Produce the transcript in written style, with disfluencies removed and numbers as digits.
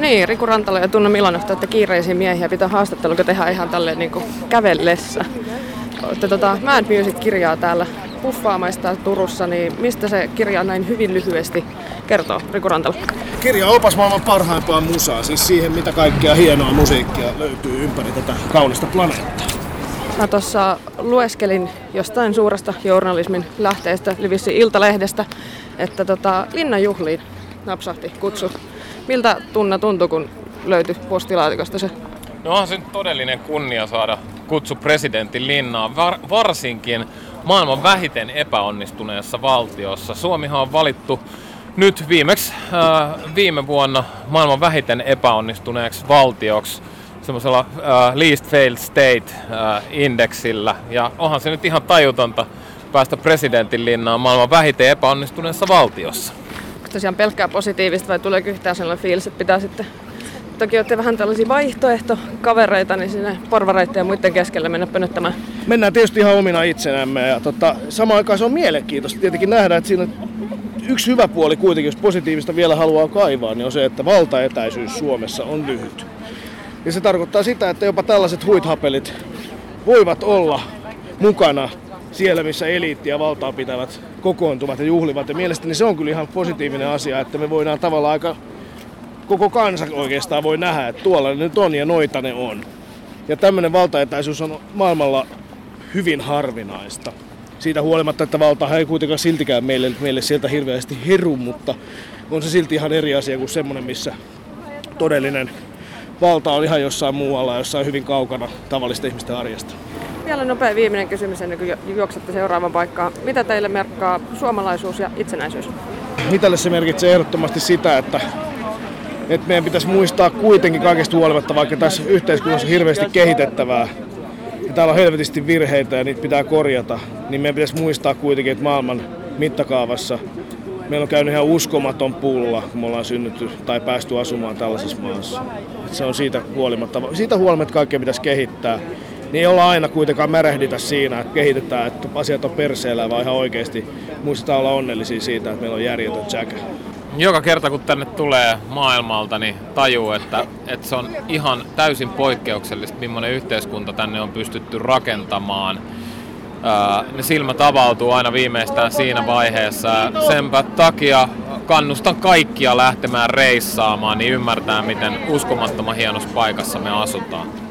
Niin, Riku Rantala ja Tunna Milanoff, että kiireisiä miehiä pitää haastattelu, kun tehdään ihan tälleen niin kuin kävellessä. Olette Mad Music-kirjaa täällä puffaamaista Turussa, niin mistä se kirja näin hyvin lyhyesti kertoo, Riku Rantala? Kirja on opas maailman parhaimpaa musaa, siis siihen mitä kaikkea hienoa musiikkia löytyy ympäri tätä kaunista planeettaa. Mä tuossa lueskelin jostain suuresta journalismin lähteestä, Livissi Iltalehdestä, että Linnan juhliin napsahti kutsu. Miltä Tunna tuntui, kun löytyi postilaatikosta se? No onhan se nyt todellinen kunnia saada kutsu presidentin Linnaan, varsinkin maailman vähiten epäonnistuneessa valtiossa. Suomihan on valittu nyt viimeksi viime vuonna maailman vähiten epäonnistuneeksi valtioksi semmoisella Least Failed State-indeksillä. Ja onhan se nyt ihan tajutonta päästä presidentin Linnaan maailman vähiten epäonnistuneessa valtiossa. Tosiaan pelkkää positiivista vai tuleeko yhtään sellainen fiilis, että pitää sitten... Toki olette vähän tällaisia vaihtoehtokavereita, niin sinne porvareiden ja muiden keskellä mennä pönöttämään. Mennään tietysti ihan omina itsenämme ja samaan aikaan se on mielenkiintoista tietenkin nähdä, että siinä yksi hyvä puoli kuitenkin, jos positiivista vielä haluaa kaivaa, niin on se, että valtaetäisyys Suomessa on lyhyt. Ja se tarkoittaa sitä, että jopa tällaiset huithapelit voivat olla mukana siellä, missä eliitti ja valtaa pitävät kokoontuvat ja juhlivat. Ja mielestäni se on kyllä ihan positiivinen asia, että me voidaan tavallaan aika... Koko kansa oikeastaan voi nähdä, että tuolla ne nyt on ja noita ne on. Ja tämmöinen valtaetäisyys on maailmalla hyvin harvinaista. Siitä huolimatta, että valta ei kuitenkaan siltikään meille sieltä hirveästi heru, mutta on se silti ihan eri asia kuin semmoinen, missä todellinen valta on ihan jossain muualla, jossain hyvin kaukana tavallisten ihmisten arjesta. Vielä nopea viimeinen kysymys ennen kuin juoksette seuraavaan paikkaan. Mitä teille merkkaa suomalaisuus ja itsenäisyys? Italle se merkitsee ehdottomasti sitä, että meidän pitäisi muistaa kuitenkin kaikesta huolimatta, vaikka tässä yhteiskunnassa on hirveästi kehitettävää ja täällä on helvetisti virheitä ja niitä pitää korjata, niin meidän pitäisi muistaa kuitenkin, että maailman mittakaavassa meillä on käynyt ihan uskomaton pulla, kun me ollaan synnytty tai päästy asumaan tällaisessa maassa. Että se on siitä huolimatta, että kaikkea pitäisi kehittää, niin ei olla aina kuitenkaan märehditä siinä, että kehitetään, että asiat on perseellä, vaan ihan oikeasti muistetaan olla onnellisia siitä, että meillä on järjetön tsäkä. Joka kerta kun tänne tulee maailmalta, niin tajuu, että se on ihan täysin poikkeuksellista, millainen yhteiskunta tänne on pystytty rakentamaan. Ne silmät avautuu aina viimeistään siinä vaiheessa. Senpä takia kannustan kaikkia lähtemään reissaamaan, niin ymmärtää, miten uskomattoman hienossa paikassa me asutaan.